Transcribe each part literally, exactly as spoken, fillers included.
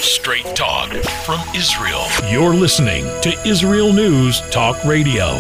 Straight talk from Israel. You're listening to Israel News Talk Radio.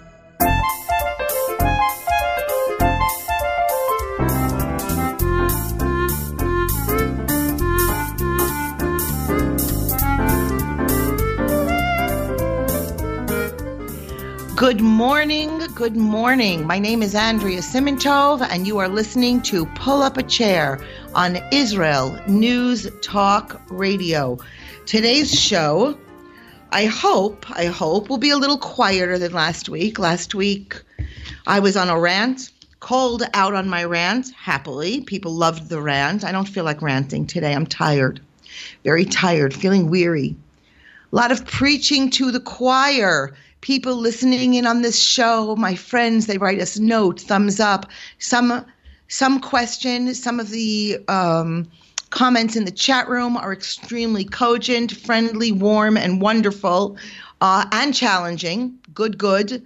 Good morning, good morning. My name is Andrea Simintov, and you are listening to Pull Up a Chair on Israel News Talk Radio. Today's show, I hope, I hope, will be a little quieter than last week. Last week, I was on a rant, called out on my rant, happily. People loved the rant. I don't feel like ranting today. I'm tired, very tired, feeling weary. A lot of preaching to the choir. People listening in on this show, my friends, they write us notes, thumbs up, some some questions, some of the um, comments in the chat room are extremely cogent, friendly, warm, and wonderful, uh, and challenging, good, good.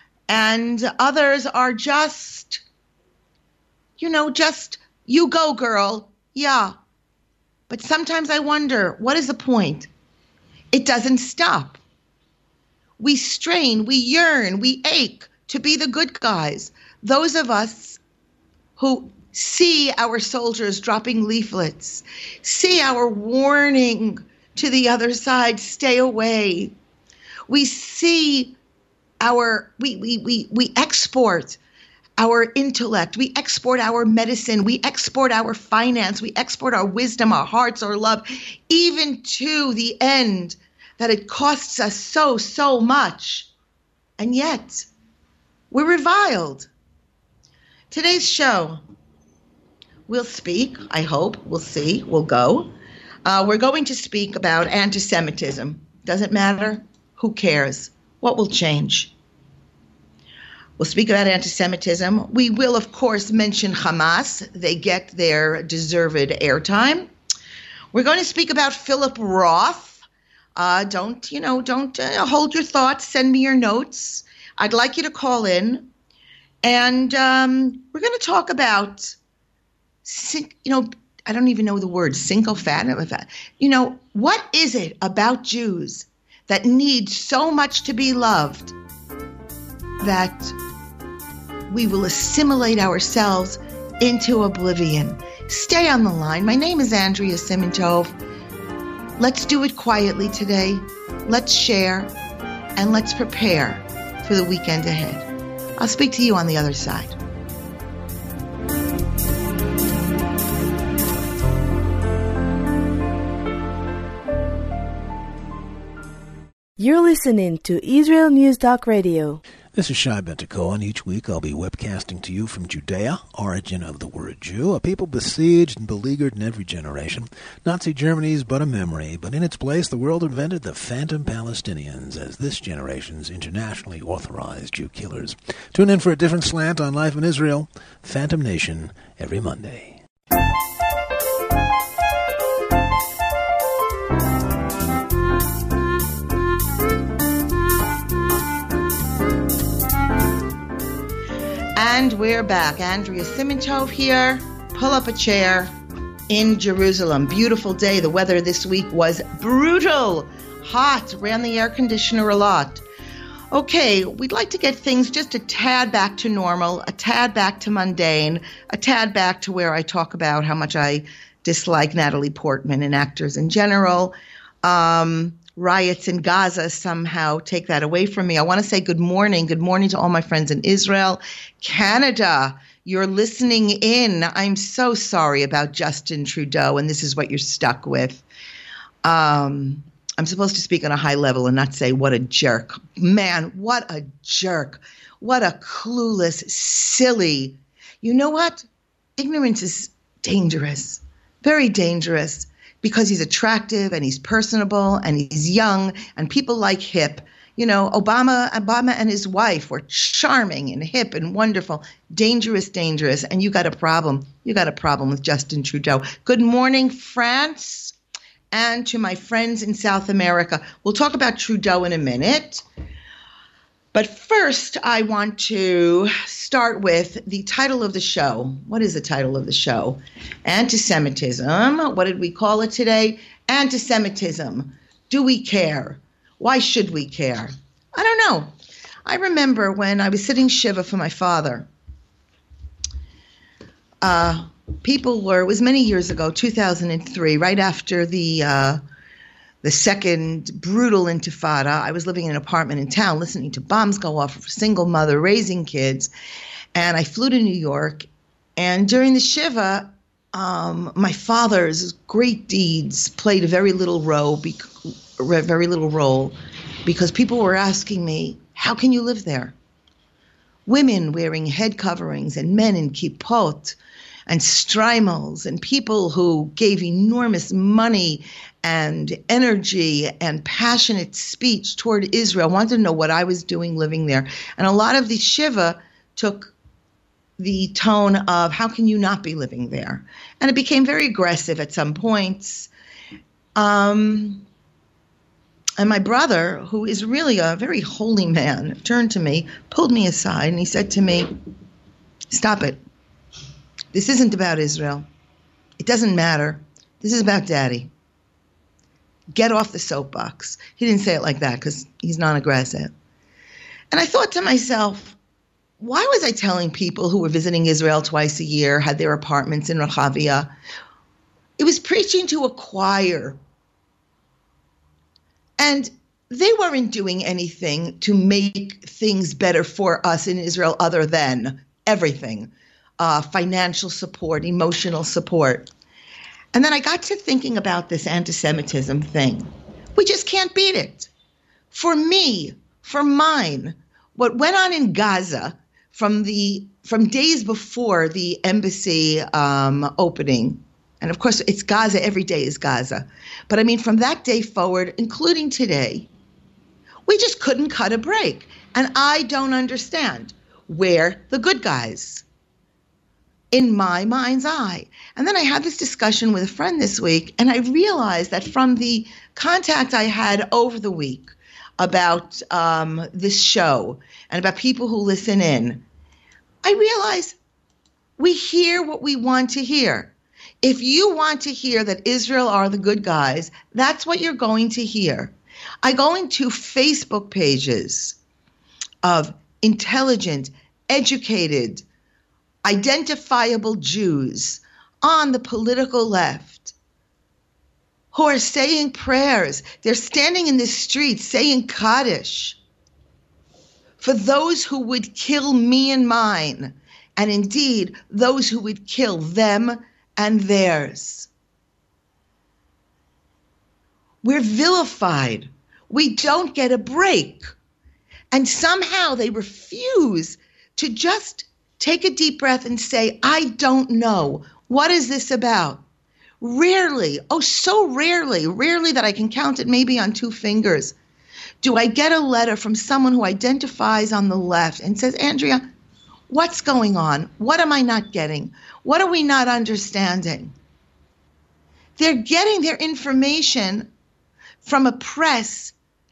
And others are just, you know, just, you go, girl, yeah. But sometimes I wonder, what is the point? It doesn't stop. We strain, we yearn, we ache to be the good guys. Those of us who see our soldiers dropping leaflets, see our warning to the other side, stay away. We see our, we, we, we, we export our intellect, we export our medicine, we export our finance, we export our wisdom, our hearts, our love, even to the end that it costs us so, so much. And yet, we're reviled. Today's show, we'll speak, I hope, we'll see, we'll go. Uh, we're going to speak about anti-Semitism. Doesn't matter. Who cares? What will change? We'll speak about anti-Semitism. We will, of course, mention Hamas. They get their deserved airtime. We're going to speak about Philip Roth. Uh, don't, you know, don't uh, hold your thoughts. Send me your notes. I'd like you to call in. And um, we're going to talk about, you know, I don't even know the word, syncophanum. You know, what is it about Jews that need so much to be loved that we will assimilate ourselves into oblivion? Stay on the line. My name is Andrea Simintov. Let's do it quietly today. Let's share and let's prepare for the weekend ahead. I'll speak to you on the other side. You're listening to Israel News Talk Radio. This is Shai Ben-Tekoa, and each week I'll be webcasting to you from Judea, origin of the word Jew, a people besieged and beleaguered in every generation. Nazi Germany's but a memory, but in its place the world invented the phantom Palestinians as this generation's internationally authorized Jew killers. Tune in for a different slant on life in Israel, Phantom Nation, every Monday. And we're back. Andrea Simintov here. Pull up a chair in Jerusalem. Beautiful day. The weather this week was brutal. Hot. Ran the air conditioner a lot. Okay, we'd like to get things just a tad back to normal, a tad back to mundane, a tad back to where I talk about how much I dislike Natalie Portman and actors in general. Um... Riots in Gaza somehow take that away from me. I want to say good morning. Good morning to all my friends in Israel. Canada, you're listening in. I'm so sorry about Justin Trudeau, and this is what you're stuck with. Um, I'm supposed to speak on a high level and not say what a jerk. Man, what a jerk. What a clueless, silly. You know what? Ignorance is dangerous, very dangerous. Because he's attractive and he's personable and he's young and people like hip. You know, Obama, Obama and his wife were charming and hip and wonderful. Dangerous, dangerous. And you got a problem. You got a problem with Justin Trudeau. Good morning, France. And to my friends in South America. We'll talk about Trudeau in a minute. But first, I want to start with the title of the show. What is the title of the show? Anti-Semitism. What did we call it today? Anti-Semitism. Do we care? Why should we care? I don't know. I remember when I was sitting Shiva for my father. Uh, people were, it was many years ago, two thousand three, right after the uh, the second brutal intifada. I was living in an apartment in town, listening to bombs go off for a single mother raising kids. And I flew to New York. And during the Shiva, um, my father's great deeds played a very little role, bec- very little role, because people were asking me, how can you live there? Women wearing head coverings and men in kippot and strimals and people who gave enormous money and energy and passionate speech toward Israel wanted to know what I was doing living there. And a lot of the Shiva took the tone of, how can you not be living there? And it became very aggressive at some points. Um, and my brother, who is really a very holy man, turned to me, pulled me aside, and he said to me, stop it. This isn't about Israel. It doesn't matter. This is about Daddy. Get off the soapbox. He didn't say it like that because he's non-aggressive. And I thought to myself, why was I telling people who were visiting Israel twice a year, had their apartments in Rehavia? It was preaching to a choir. And they weren't doing anything to make things better for us in Israel other than everything. Uh, financial support, emotional support. And then I got to thinking about this anti-Semitism thing. We just can't beat it. For me, for mine, what went on in Gaza from the from days before the embassy um, opening, and of course it's Gaza, every day is Gaza, but I mean from that day forward, including today, we just couldn't cut a break. And I don't understand. We're the good guys in my mind's eye. And then I had this discussion with a friend this week, and I realized that from the contact I had over the week about um, this show and about people who listen in, I realized we hear what we want to hear. If you want to hear that Israel are the good guys, that's what you're going to hear. I go into Facebook pages of intelligent, educated, identifiable Jews on the political left who are saying prayers. They're standing in the streets saying Kaddish for those who would kill me and mine, and indeed those who would kill them and theirs. We're vilified. We don't get a break. And somehow they refuse to just take a deep breath and say, I don't know. What is this about? Rarely, oh, so rarely, rarely that I can count it maybe on two fingers, do I get a letter from someone who identifies on the left and says, Andrea, what's going on? What am I not getting? What are we not understanding? They're getting their information from a press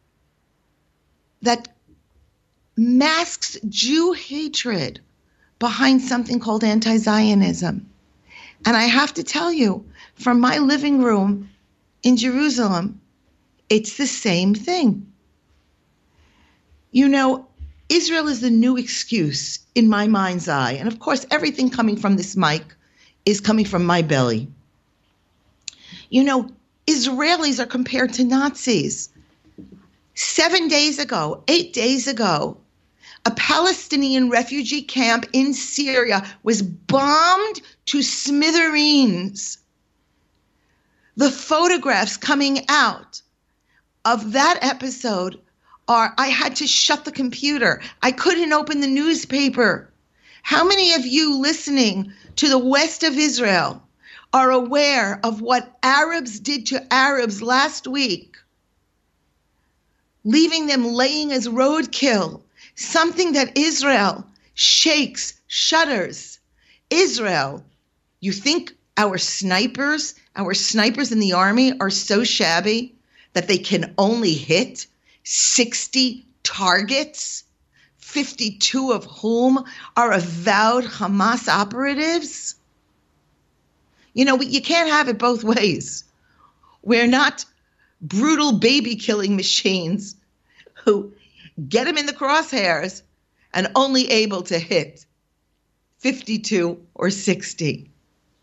that masks Jew hatred behind something called anti-Zionism. And I have to tell you, from my living room in Jerusalem, it's the same thing. You know, Israel is the new excuse in my mind's eye. And of course, everything coming from this mic is coming from my belly. You know, Israelis are compared to Nazis. Seven days ago, eight days ago, a Palestinian refugee camp in Syria was bombed to smithereens. The photographs coming out of that episode are, I had to shut the computer. I couldn't open the newspaper. How many of you listening to the west of Israel are aware of what Arabs did to Arabs last week, leaving them laying as roadkill? Something that Israel shakes, shudders. Israel, you think our snipers, our snipers in the army are so shabby that they can only hit sixty targets, fifty-two of whom are avowed Hamas operatives? You know, you can't have it both ways. We're not brutal baby-killing machines who get him in the crosshairs and only able to hit fifty-two or sixty.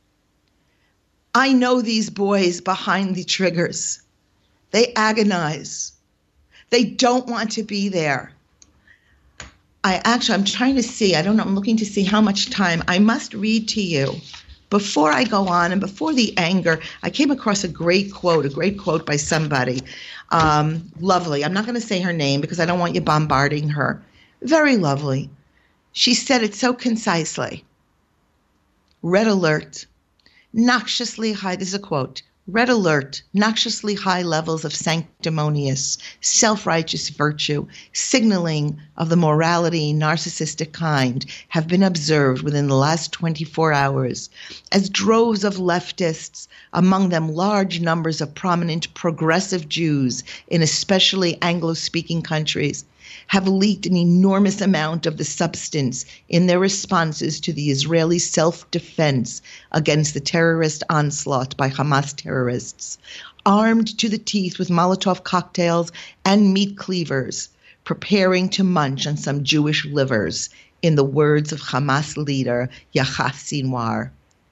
I know these boys behind the triggers. They agonize. They don't want to be there. I actually, I'm trying to see, I don't know, I'm looking to see how much time I must read to you. Before I go on and before the anger, I came across a great quote, a great quote by somebody. Um, lovely. I'm not going to say her name because I don't want you bombarding her. Very lovely. She said it so concisely. Red alert. Noxiously high, this is a quote. Red alert, noxiously high levels of sanctimonious, self-righteous virtue, signaling of the morality narcissistic kind, have been observed within the last twenty-four hours, as droves of leftists, among them large numbers of prominent progressive Jews in especially Anglo-speaking countries, have leaked an enormous amount of the substance in their responses to the Israeli self-defense against the terrorist onslaught by Hamas terrorists, armed to the teeth with Molotov cocktails and meat cleavers, preparing to munch on some Jewish livers, in the words of Hamas leader Yahya Sinwar.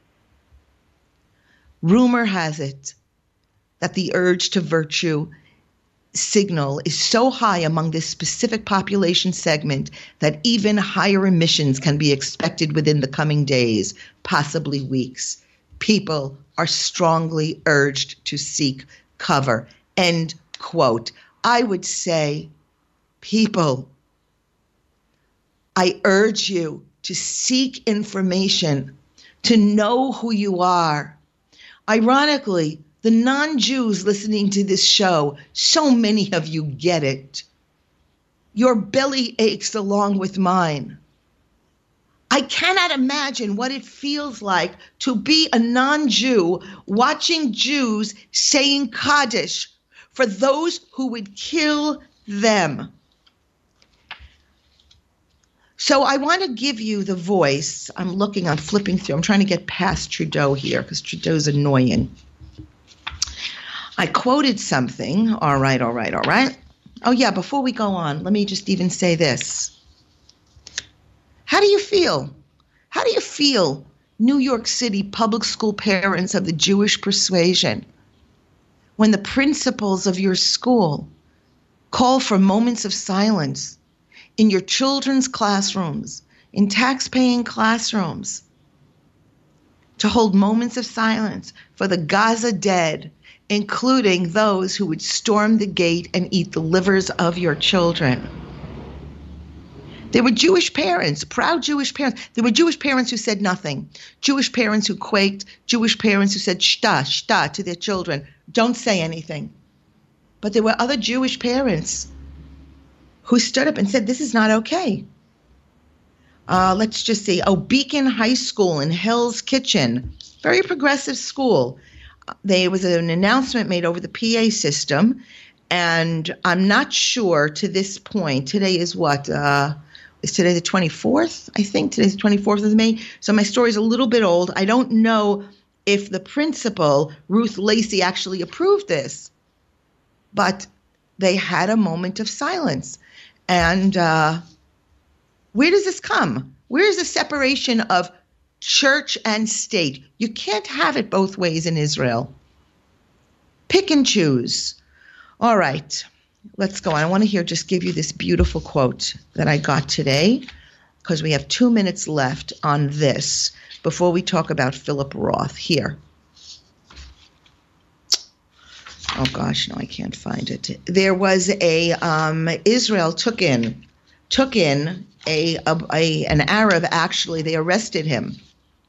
Rumor has it that the urge to virtue signal is so high among this specific population segment that even higher emissions can be expected within the coming days, possibly weeks. People are strongly urged to seek cover. End quote. I would say, people, I urge you to seek information, to know who you are. Ironically, the non-Jews listening to this show, so many of you get it. Your belly aches along with mine. I cannot imagine what it feels like to be a non-Jew watching Jews saying Kaddish for those who would kill them. So I want to give you the voice. I'm looking, I'm flipping through. I'm trying to get past Trudeau here because Trudeau's annoying. I quoted something. All right, all right, all right. Oh, yeah, before we go on, let me just even say this. How do you feel? How do you feel, New York City public school parents of the Jewish persuasion, when the principals of your school call for moments of silence in your children's classrooms, in tax-paying classrooms, to hold moments of silence for the Gaza dead, including those who would storm the gate and eat the livers of your children? There were Jewish parents, proud Jewish parents. There were Jewish parents who said nothing. Jewish parents who quaked. Jewish parents who said shta, shta to their children. Don't say anything. But there were other Jewish parents who stood up and said, this is not okay. Uh, let's just see. Oh, Beacon High School in Hell's Kitchen. Very progressive school. There was an announcement made over the P A system, and I'm not sure to this point. Today is what? Uh, is today the twenty-fourth? I think today's the twenty-fourth of May. So my story's a little bit old. I don't know if the principal, Ruth Lacey, actually approved this, but they had a moment of silence. And uh, where does this come? Where is the separation of church and state? You can't have it both ways in Israel. Pick and choose. All right, let's go on. I want to hear, just give you this beautiful quote that I got today, because we have two minutes left on this before we talk about Philip Roth. Here. Oh gosh, no, I can't find it. There was a, um, Israel took in, took in a, a, a an Arab, actually, they arrested him.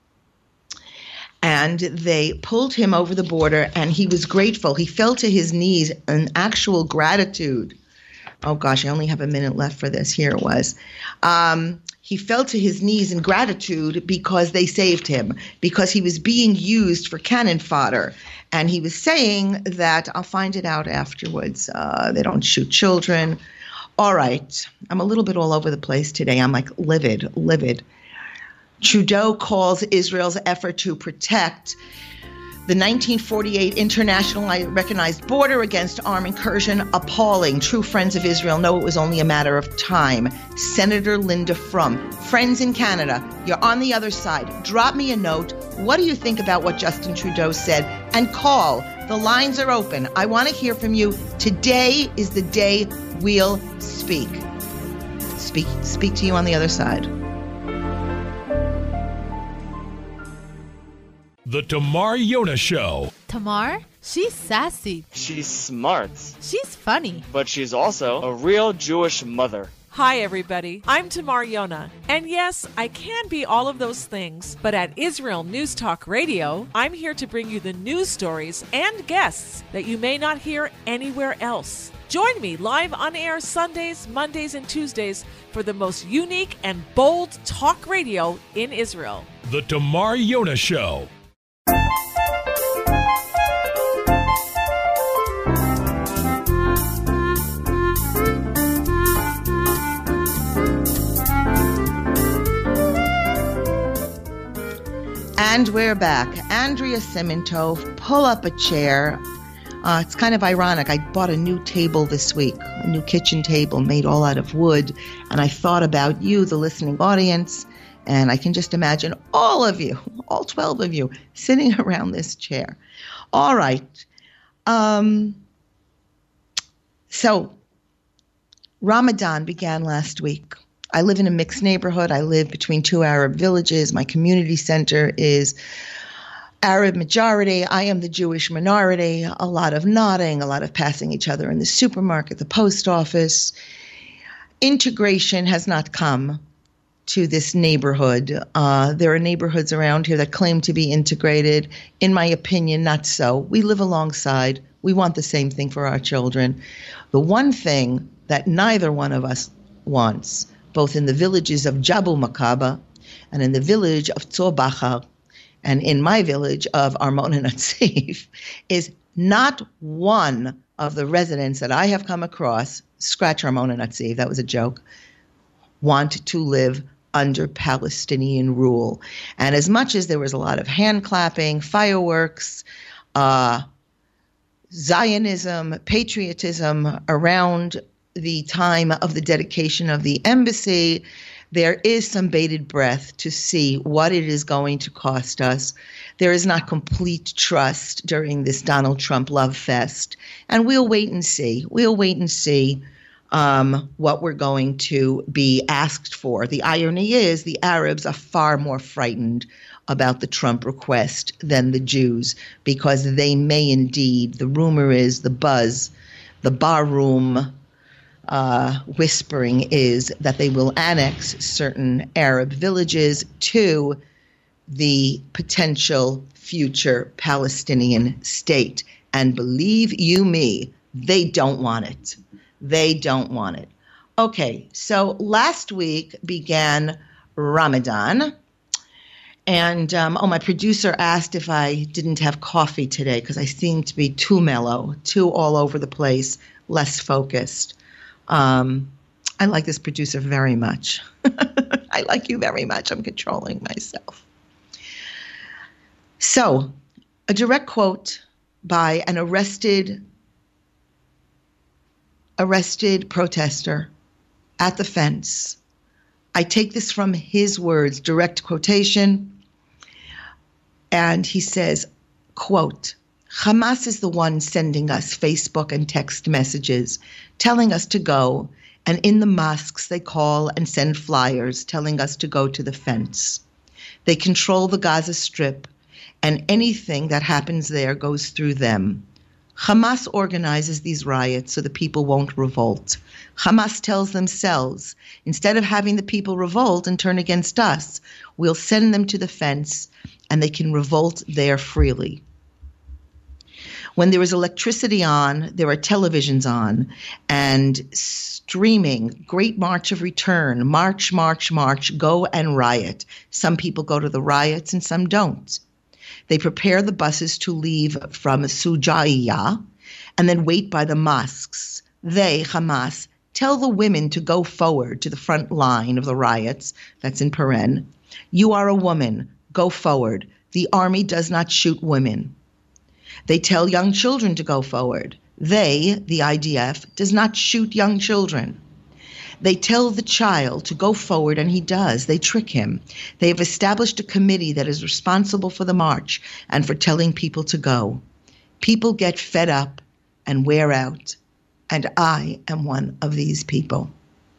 And they pulled him over the border, and he was grateful. He fell to his knees in actual gratitude. Oh, gosh, I only have a minute left for this. Here it was. Um, he fell to his knees in gratitude because they saved him, because he was being used for cannon fodder. And he was saying that, I'll find it out afterwards, uh, they don't shoot children. All right. I'm a little bit all over the place today. I'm like livid, livid. Trudeau calls Israel's effort to protect The nineteen forty-eight internationally recognized border against armed incursion, appalling. True friends of Israel know it was only a matter of time. Senator Linda Frum, friends in Canada, you're on the other side. Drop me a note. What do you think about what Justin Trudeau said? And call. The lines are open. I want to hear from you. Today is the day we'll speak. Speak, speak to you on the other side. The Tamar Yona Show. Tamar? She's sassy. She's smart. She's funny. But she's also a real Jewish mother. Hi, everybody. I'm Tamar Yona. And yes, I can be all of those things. But at Israel News Talk Radio, I'm here to bring you the news stories and guests that you may not hear anywhere else. Join me live on air Sundays, Mondays, and Tuesdays for the most unique and bold talk radio in Israel. The Tamar Yona Show. And we're back. Andrea Simintov, pull up a chair. Uh, it's kind of ironic. I bought a new table this week, a new kitchen table made all out of wood. And I thought about you, the listening audience, and I can just imagine all of you, all twelve of you, sitting around this chair. All right. Um, so Ramadan began last week. I live in a mixed neighborhood. I live between two Arab villages. My community center is Arab majority. I am the Jewish minority. A lot of nodding, a lot of passing each other in the supermarket, the post office. Integration has not come to this neighborhood. Uh, there are neighborhoods around here that claim to be integrated. In my opinion, not so. We live alongside. We want the same thing for our children. The one thing that neither one of us wants, both in the villages of Jabal Makaba and in the village of Tzor Bachar and in my village of Armona Natsif, is not one of the residents that I have come across, scratch Armona Natsif, that was a joke, want to live under Palestinian rule. And as much as there was a lot of hand clapping, fireworks, uh, Zionism, patriotism around the time of the dedication of the embassy, there is some bated breath to see what it is going to cost us. There is not complete trust during this Donald Trump love fest. And we'll wait and see. We'll wait and see um, what we're going to be asked for. The irony is the Arabs are far more frightened about the Trump request than the Jews, because they may indeed, the rumor is, the buzz, the barroom Uh, whispering is that they will annex certain Arab villages to the potential future Palestinian state. And believe you me, they don't want it. They don't want it. Okay, so last week began Ramadan. And, um, oh, my producer asked if I didn't have coffee today because I seemed to be too mellow, too all over the place, less focused. Um, I like this producer very much. I like you very much. I'm controlling myself. So, a direct quote by an arrested, arrested protester at the fence. I take this from his words, direct quotation. And he says, quote, Hamas is the one sending us Facebook and text messages, telling us to go, and in the mosques they call and send flyers telling us to go to the fence. They control the Gaza Strip, and anything that happens there goes through them. Hamas organizes these riots so the people won't revolt. Hamas tells themselves, instead of having the people revolt and turn against us, we'll send them to the fence, and they can revolt there freely. When there is electricity on, there are televisions on, and streaming, Great March of Return, March, March, March, go and riot. Some people go to the riots and some don't. They prepare the buses to leave from Sujaiya and then wait by the mosques. They, Hamas, tell the women to go forward to the front line of the riots. That's in paren. You are a woman. Go forward. The army does not shoot women. They tell young children to go forward. They, the I D F, does not shoot young children. They tell the child to go forward, and he does. They trick him. They have established a committee that is responsible for the march and for telling people to go. People get fed up and wear out, and I am one of these people.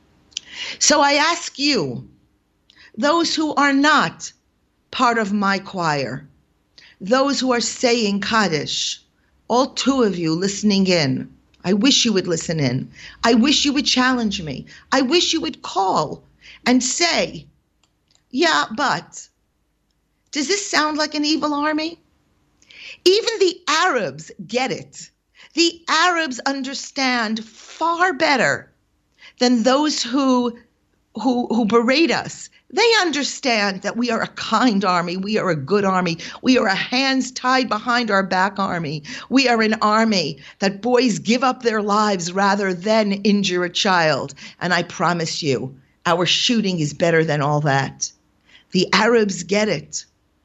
So I ask you, those who are not part of my choir, those who are saying Kaddish, all two of you listening in, I wish you would listen in. I wish you would challenge me. I wish you would call and say, yeah, but does this sound like an evil army? Even the Arabs get it. The Arabs understand far better than those who, who, who berate us. They understand that we are a kind army. We are a good army. We are a hands tied behind our back army. We are an army that boys give up their lives rather than injure a child. And I promise you, our shooting is better than all that. The Arabs get it.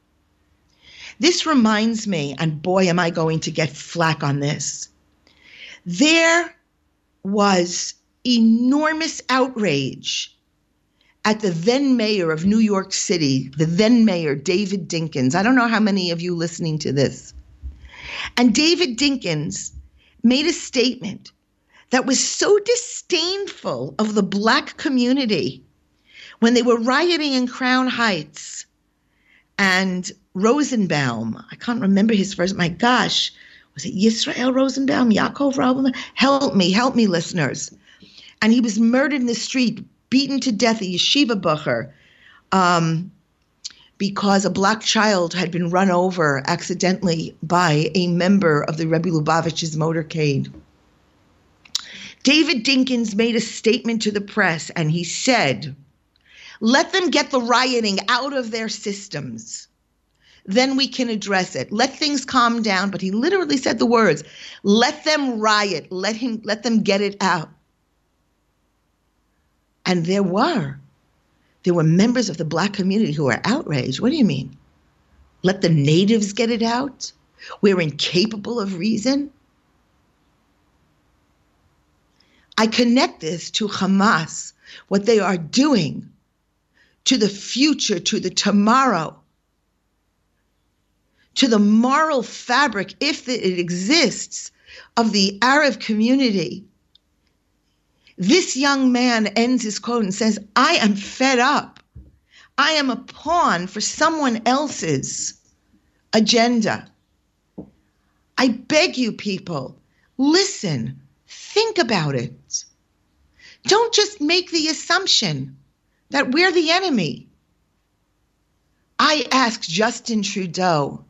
This reminds me, and boy, am I going to get flack on this. There was enormous outrage at the then mayor of New York City, the then mayor, David Dinkins. I don't know how many of you listening to this. And David Dinkins made a statement that was so disdainful of the black community when they were rioting in Crown Heights. And Rosenbaum, I can't remember his first, my gosh, was it Yisrael Rosenbaum, Yaakov Rosenbaum? Help me, help me, listeners. And he was murdered in the street, beaten to death, a yeshiva bucher, um, because a black child had been run over accidentally by a member of the Rebbe Lubavitch's motorcade. David Dinkins made a statement to the press, and he said, let them get the rioting out of their systems. Then we can address it. Let things calm down. But he literally said the words, let them riot. Let him, let them get it out. And there were. There were members of the black community who were outraged. What do you mean? Let the natives get it out? We're incapable of reason? I connect this to Hamas, what they are doing to the future, to the tomorrow, to the moral fabric, if it exists, of the Arab community. This young man ends his quote and says, I am fed up. I am a pawn for someone else's agenda. I beg you, people, listen, think about it. Don't just make the assumption that we're the enemy. I asked Justin Trudeau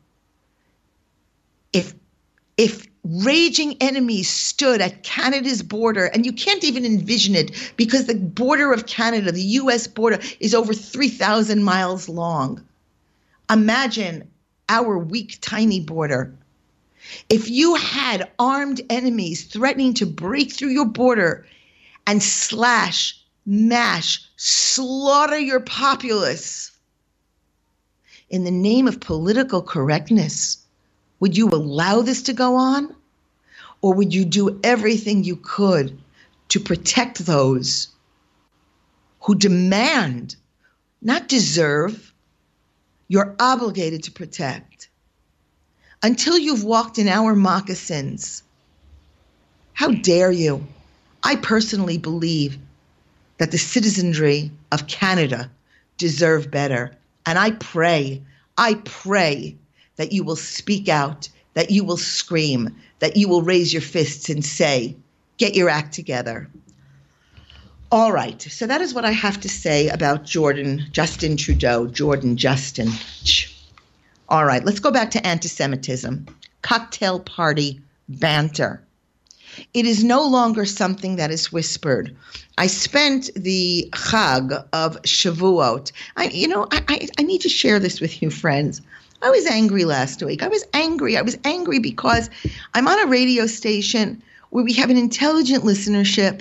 if if raging enemies stood at Canada's border, and you can't even envision it because the border of Canada, the U S border, is over three thousand miles long. Imagine our weak, tiny border. If you had armed enemies threatening to break through your border and slash, mash, slaughter your populace in the name of political correctness, would you allow this to go on? Or would you do everything you could to protect those who demand, not deserve, you're obligated to protect? Until you've walked in our moccasins, how dare you? I personally believe that the citizenry of Canada deserve better. And I pray, I pray that you will speak out, that you will scream, that you will raise your fists and say, get your act together. All right, so that is what I have to say about Jordan, Justin Trudeau, Jordan Justin. All right, let's go back to anti-Semitism, cocktail party banter. It is no longer something that is whispered. I spent the Chag of Shavuot. I, you know, I, I, I need to share this with you, friends. I was angry last week. I was angry. I was angry because I'm on a radio station where we have an intelligent listenership,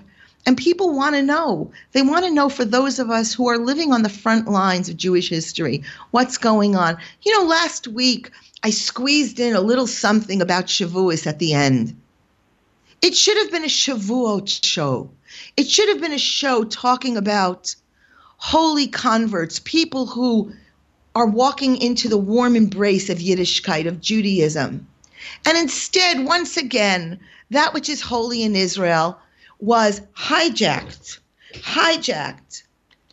And people want to know. They want to know, for those of us who are living on the front lines of Jewish history, what's going on. You know, last week I squeezed in a little something about Shavuos at the end. It should have been a Shavuot show. It should have been a show talking about holy converts, people who are walking into the warm embrace of Yiddishkeit, of Judaism. And instead, once again, that which is holy in Israel was hijacked, hijacked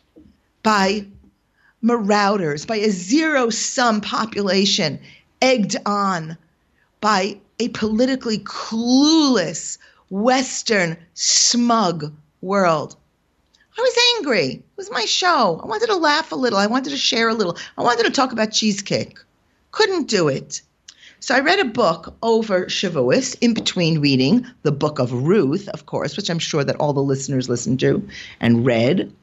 by marauders, by a zero-sum population, egged on by a politically clueless, Western, smug world. I was angry. It was my show. I wanted to laugh a little. I wanted to share a little. I wanted to talk about cheesecake. Couldn't do it. So I read a book over Shavuos, in between reading the book of Ruth, of course, which I'm sure that all the listeners listened to and read.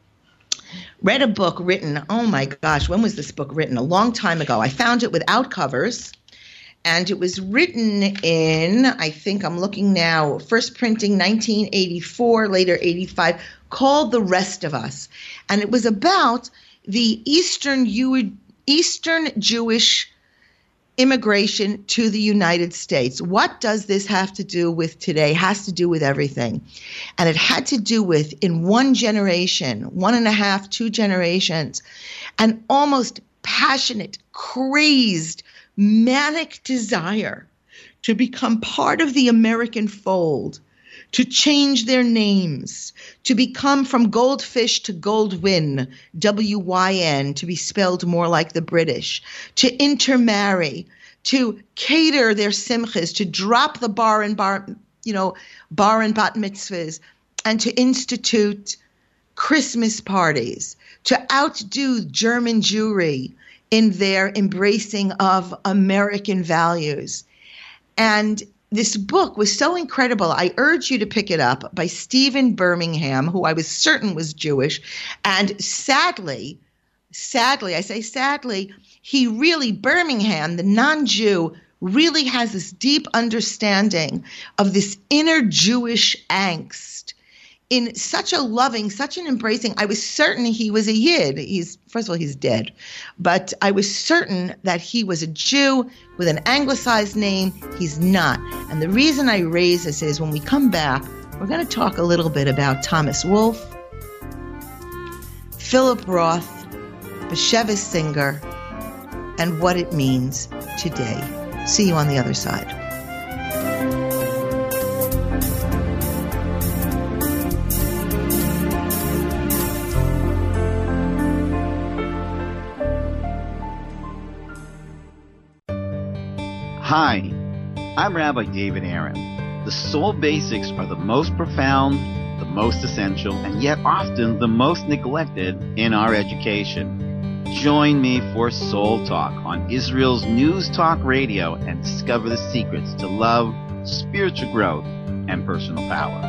Read a book written, oh my gosh, when was this book written? A long time ago. I found it without covers, and it was written in, I think I'm looking now, first printing nineteen eighty-four, later eighty-five, called The Rest of Us. And it was about the Eastern, Eastern Jewish immigration to the United States. What does this have to do with today? It has to do with everything. And it had to do with, in one generation, one and a half, two generations, an almost passionate, crazed, manic desire to become part of the American fold, to change their names, to become from Goldfish to Goldwyn, W Y N, to be spelled more like the British, to intermarry, to cater their simchas, to drop the bar and bar, you know, bar and bat mitzvahs, and to institute Christmas parties, to outdo German Jewry in their embracing of American values. And this book was so incredible. I urge you to pick it up, by Stephen Birmingham, who I was certain was Jewish. And sadly, sadly, I say sadly, he really, Birmingham, the non-Jew, really has this deep understanding of this inner Jewish angst in such a loving, such an embracing. I was certain he was a Yid. He's, first of all, he's dead. But I was certain that he was a Jew with an anglicized name. He's not. And the reason I raise this is, when we come back, we're going to talk a little bit about Thomas Wolfe, Philip Roth, Bashevis Singer, and what it means today. See you on the other side. Hi, I'm Rabbi David Aaron. The soul basics are the most profound, the most essential, and yet often the most neglected in our education. Join me for Soul Talk on Israel's News Talk Radio and discover the secrets to love, spiritual growth, and personal power.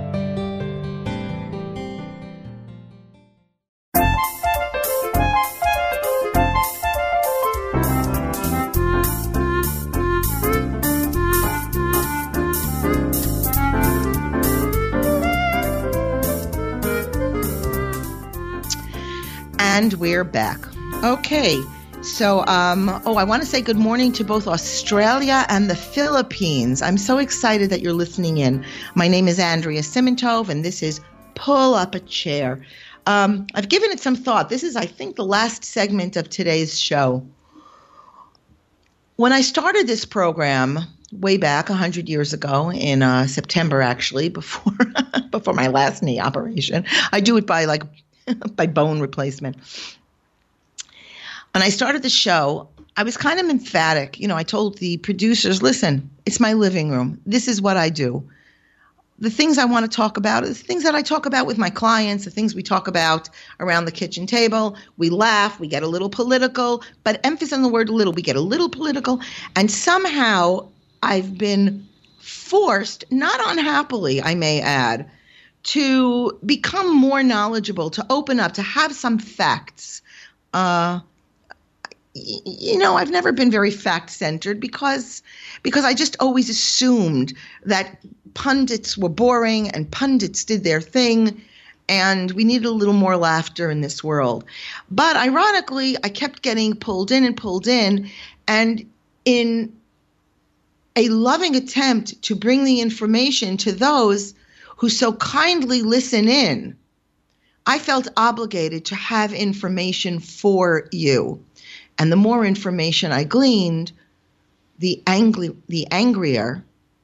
And we're back. Okay, so, um, oh, I want to say good morning to both Australia and the Philippines. I'm so excited that you're listening in. My name is Andrea Simintov, and this is Pull Up a Chair. Um, I've given it some thought. This is, I think, the last segment of today's show. When I started this program way back one hundred years ago, in uh, September, actually, before before my last knee operation, I do it by like by bone replacement. When I started the show, I was kind of emphatic. You know, I told the producers, listen, it's my living room. This is what I do. The things I want to talk about are the things that I talk about with my clients, the things we talk about around the kitchen table. We laugh, we get a little political, but emphasis on the word little. We get a little political. And somehow I've been forced, not unhappily, I may add, to become more knowledgeable, to open up, to have some facts. Uh, you know, I've never been very fact-centered because because I just always assumed that pundits were boring and pundits did their thing and we needed a little more laughter in this world. But ironically, I kept getting pulled in and pulled in, and in a loving attempt to bring the information to those who so kindly listen in, I felt obligated to have information for you. And the more information I gleaned, the angry, the angrier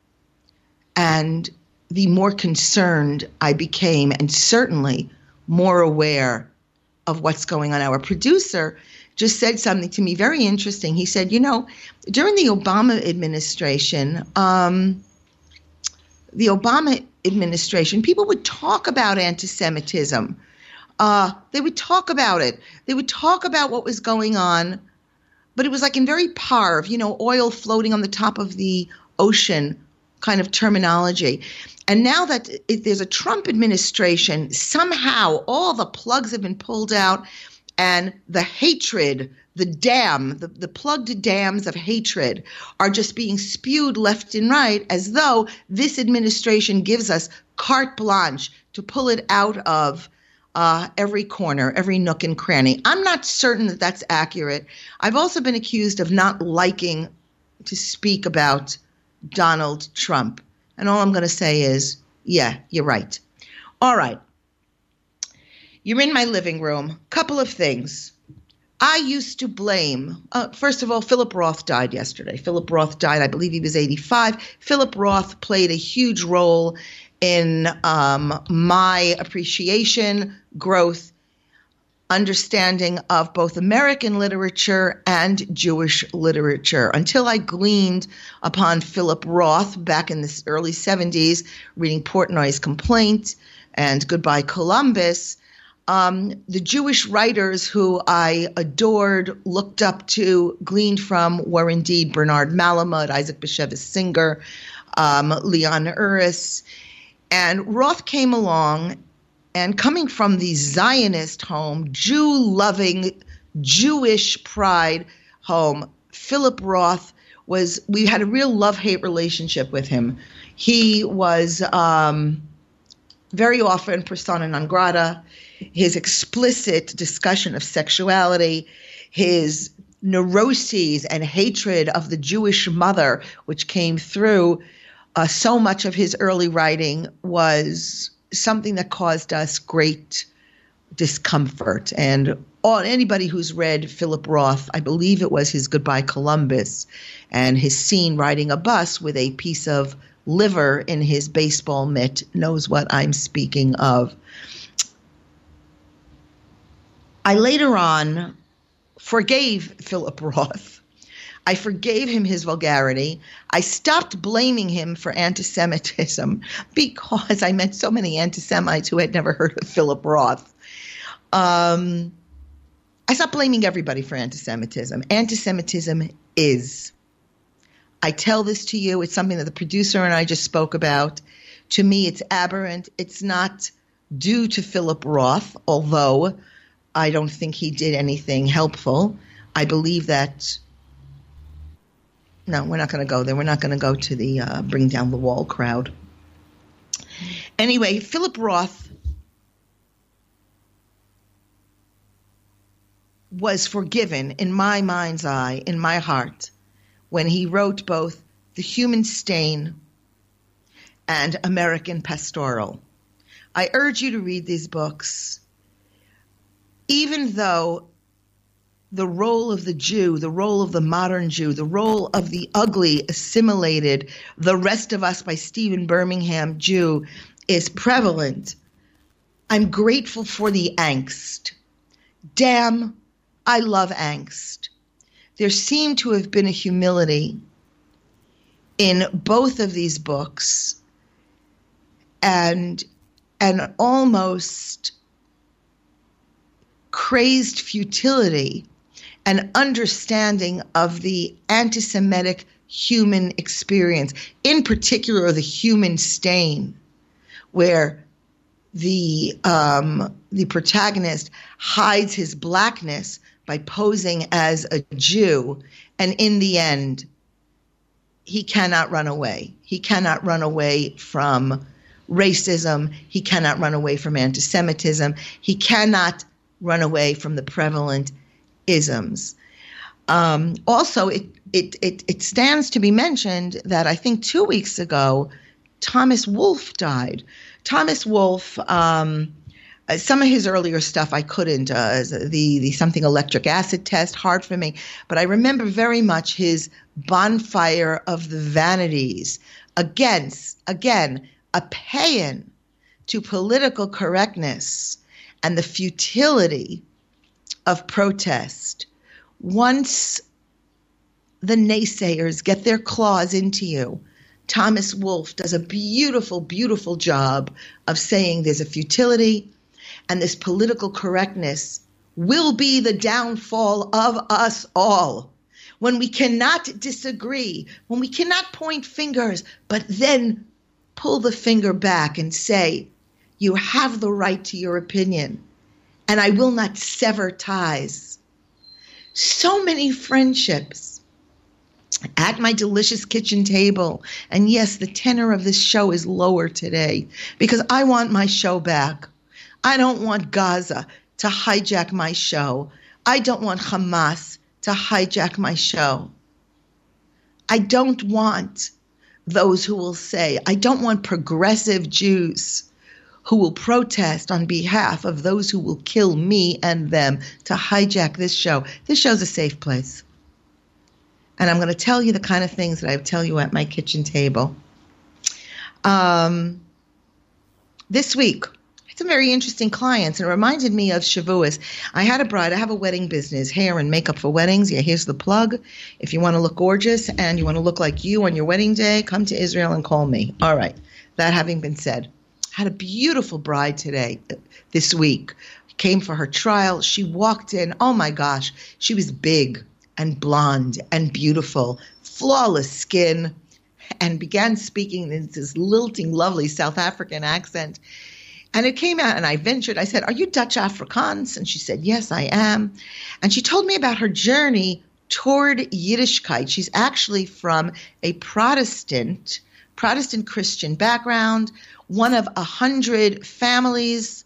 and the more concerned I became, and certainly more aware of what's going on. Our producer just said something to me very interesting. He said, you know, during the Obama administration, um, the Obama administration, people would talk about anti-Semitism. Uh, they would talk about it. They would talk about what was going on, but it was like in very parv, you know, oil floating on the top of the ocean kind of terminology. And now that it, there's a Trump administration, somehow all the plugs have been pulled out and the hatred, the dam, the, the plugged dams of hatred are just being spewed left and right, as though this administration gives us carte blanche to pull it out of Uh, every corner, every nook and cranny. I'm not certain that that's accurate. I've also been accused of not liking to speak about Donald Trump. And all I'm going to say is, yeah, you're right. All right. You're in my living room. Couple of things. I used to blame, uh, first of all, Philip Roth died yesterday. Philip Roth died, I believe he was eighty-five. Philip Roth played a huge role in um, my appreciation, growth, understanding of both American literature and Jewish literature. Until I gleaned upon Philip Roth back in the early seventies, reading Portnoy's Complaint and Goodbye Columbus, um, the Jewish writers who I adored, looked up to, gleaned from were indeed Bernard Malamud, Isaac Bashevis Singer, um, Leon Uris. And Roth came along, and coming from the Zionist home, Jew-loving, Jewish pride home, Philip Roth was, we had a real love-hate relationship with him. He was um, very often persona non grata. His explicit discussion of sexuality, his neuroses and hatred of the Jewish mother, which came through Uh, so much of his early writing, was something that caused us great discomfort. And all, anybody who's read Philip Roth, I believe it was his Goodbye Columbus, and his scene riding a bus with a piece of liver in his baseball mitt, knows what I'm speaking of. I later on forgave Philip Roth. I forgave him his vulgarity. I stopped blaming him for anti-Semitism because I met so many anti-Semites who had never heard of Philip Roth. Um, I stopped blaming everybody for anti-Semitism. Anti-Semitism is. I tell this to you. It's something that the producer and I just spoke about. To me, it's aberrant. It's not due to Philip Roth, although I don't think he did anything helpful. I believe that No, we're not going to go there. We're not going to go to the uh, bring down the wall crowd. Anyway, Philip Roth was forgiven in my mind's eye, in my heart, when he wrote both The Human Stain and American Pastoral. I urge you to read these books, even though the role of the Jew, the role of the modern Jew, the role of the ugly, assimilated, The Rest of Us by Stephen Birmingham Jew is prevalent. I'm grateful for the angst. Damn, I love angst. There seemed to have been a humility in both of these books, and an almost crazed futility, an understanding of the anti-Semitic human experience, in particular the human stain, where the um, the protagonist hides his blackness by posing as a Jew. And in the end, he cannot run away. He cannot run away from racism. He cannot run away from anti-Semitism. He cannot run away from the prevalent isms. Um, also, it, it, it, it stands to be mentioned that I think two weeks ago, Thomas Wolfe died. Thomas Wolfe, um, uh, some of his earlier stuff I couldn't, uh, the, the something electric acid test, hard for me. But I remember very much his Bonfire of the Vanities against, again, a paean to political correctness and the futility of protest. Once the naysayers get their claws into you, Thomas Wolfe does a beautiful, beautiful job of saying there's a futility and this political correctness will be the downfall of us all. When we cannot disagree, when we cannot point fingers, but then pull the finger back and say, you have the right to your opinion, and I will not sever ties. So many friendships at my delicious kitchen table. And yes, the tenor of this show is lower today because I want my show back. I don't want Gaza to hijack my show. I don't want Hamas to hijack my show. I don't want those who will say, I don't want progressive Jews who will protest on behalf of those who will kill me and them to hijack this show. This show's a safe place. And I'm going to tell you the kind of things that I tell you at my kitchen table. Um, this week, I had some very interesting clients, and it reminded me of Shavuos. I had a bride. I have a wedding business, hair and makeup for weddings. Yeah, here's the plug. If you want to look gorgeous and you want to look like you on your wedding day, come to Israel and call me. All right. That having been said, I had a beautiful bride today, this week. Came for her trial. She walked in. Oh, my gosh. She was big and blonde and beautiful, flawless skin, and began speaking in this lilting, lovely South African accent. And it came out, and I ventured. I said, are you Dutch Afrikaans? And she said, yes, I am. And she told me about her journey toward Yiddishkeit. She's actually from a Protestant, Protestant Christian background, one of a hundred families,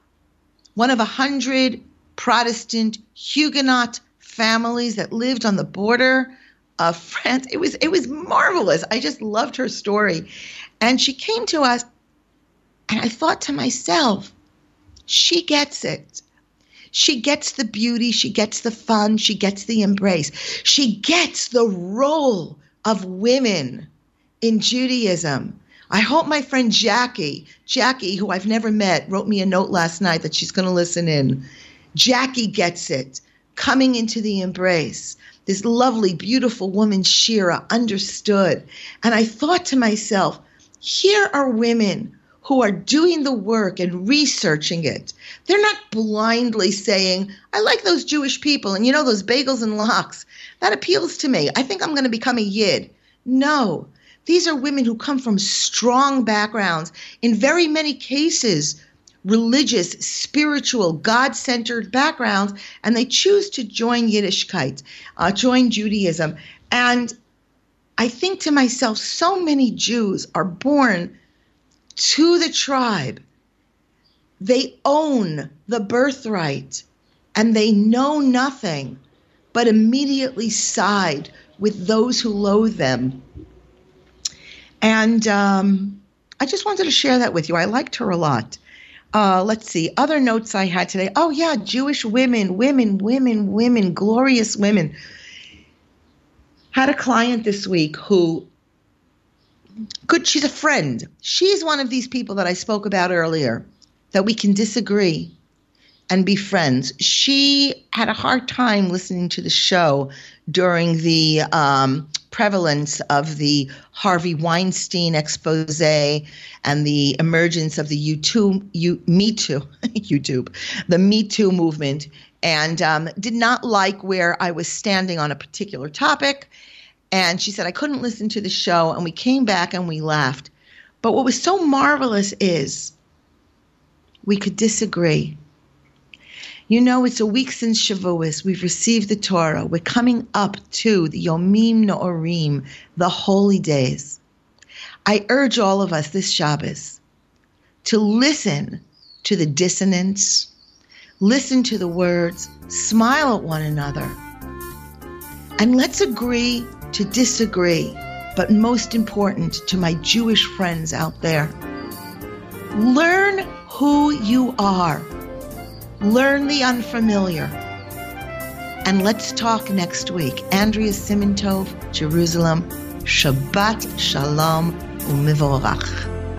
one of a hundred Protestant Huguenot families that lived on the border of France. It was, it was marvelous. I just loved her story. And she came to us, and I thought to myself, she gets it. She gets the beauty. She gets the fun. She gets the embrace. She gets the role of women in Judaism. I hope my friend Jackie, Jackie, who I've never met, wrote me a note last night that she's going to listen in. Jackie gets it. Coming into the embrace. This lovely, beautiful woman, Shira, understood. And I thought to myself, here are women who are doing the work and researching it. They're not blindly saying, I like those Jewish people, and you know, those bagels and lox. That appeals to me. I think I'm going to become a Yid. No, these are women who come from strong backgrounds, in very many cases, religious, spiritual, God-centered backgrounds, and they choose to join Yiddishkeit, uh, join Judaism. And I think to myself, so many Jews are born to the tribe. They own the birthright, and they know nothing, but immediately side with those who loathe them. And um, I just wanted to share that with you. I liked her a lot. Uh, let's see, other notes I had today. Oh, yeah, Jewish women, women, women, women, glorious women. Had a client this week who, good, she's a friend. She's one of these people that I spoke about earlier, that we can disagree and be friends. She had a hard time listening to the show during the um, prevalence of the Harvey Weinstein expose and the emergence of the YouTube, you, Me Too, YouTube, the Me Too movement, and um, did not like where I was standing on a particular topic. And she said, I couldn't listen to the show, and we came back and we laughed. But what was so marvelous is we could disagree. You know, it's a week since Shavuos. We've received the Torah. We're coming up to the Yomim No'orim, the holy days. I urge all of us this Shabbos to listen to the dissonance, listen to the words, smile at one another, and let's agree to disagree, but most important, to my Jewish friends out there, learn who you are. Learn the unfamiliar. And let's talk next week. Andrea Simintov, Jerusalem. Shabbat Shalom U'Mivorach.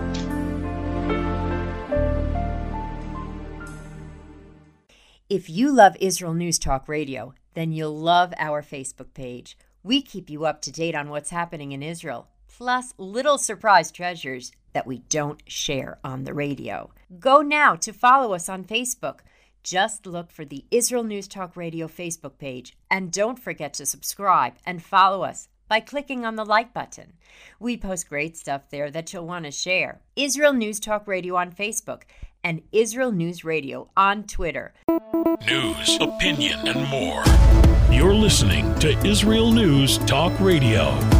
If you love Israel News Talk Radio, then you'll love our Facebook page. We keep you up to date on what's happening in Israel, plus little surprise treasures that we don't share on the radio. Go now to follow us on Facebook. Just look for the Israel News Talk Radio Facebook page, and don't forget to subscribe and follow us by clicking on the like button. We post great stuff there that you'll want to share. Israel News Talk Radio on Facebook and Israel News Radio on Twitter. News, opinion, and more. You're listening to Israel News Talk Radio.